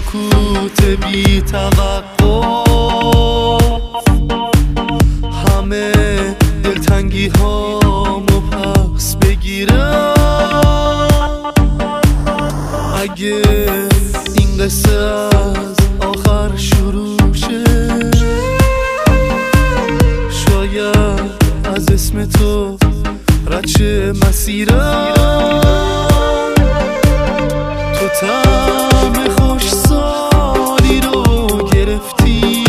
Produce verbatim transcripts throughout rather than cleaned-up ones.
سکوت بی توقف، همه دلتنگی هامو پس بگیرم. اگه این قصه از آخر شروع شه، شاید از اسم تو رد شه مسیرم. تو طعم خوش سالی رو گرفتی،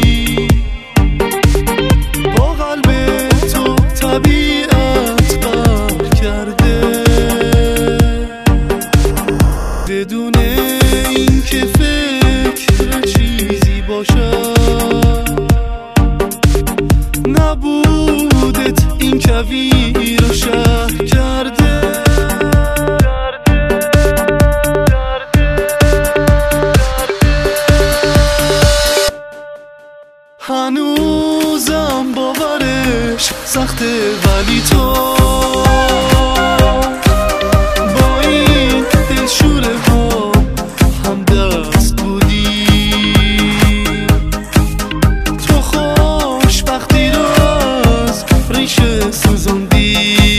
با قلب تو طبیعت قهر کرده، بدون این که فکر چیزی باشد. نبودت این کویر رو شهر کرده. هنوزم باورش سخته، ولی تو با این دلشوره ها هم دست بودی. تو خوشبختی رو از ریشه سوزوندی،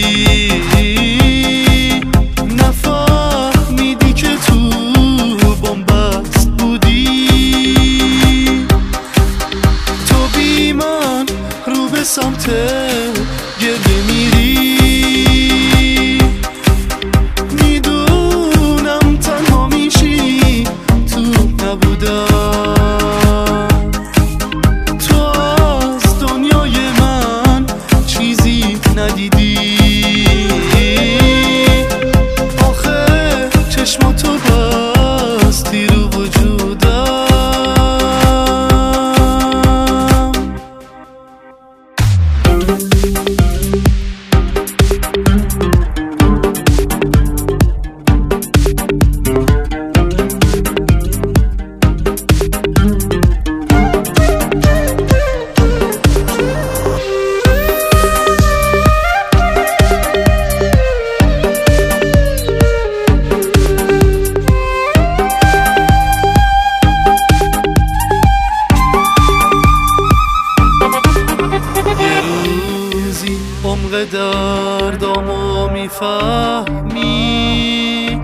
نفهمیدی که تو بنبست بودی. من رو به سمت گریه میری، میدونم تنها میشی تو نبودم. تو از دنیای من چیزی ندیدی، آخه چشماتو بستی رو وجودم. عمق دردامو میفهمی،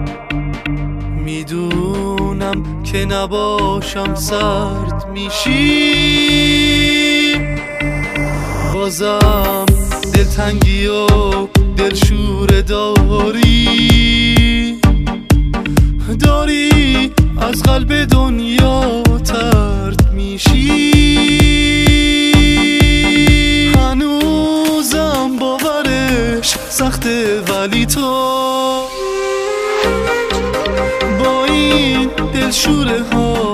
میدونم که نباشم سرد میشی. بازم دلتنگی و دلشوره داری، داری از قلب دنیا طرد میشی. سخته ولی تو با این دلشوره ها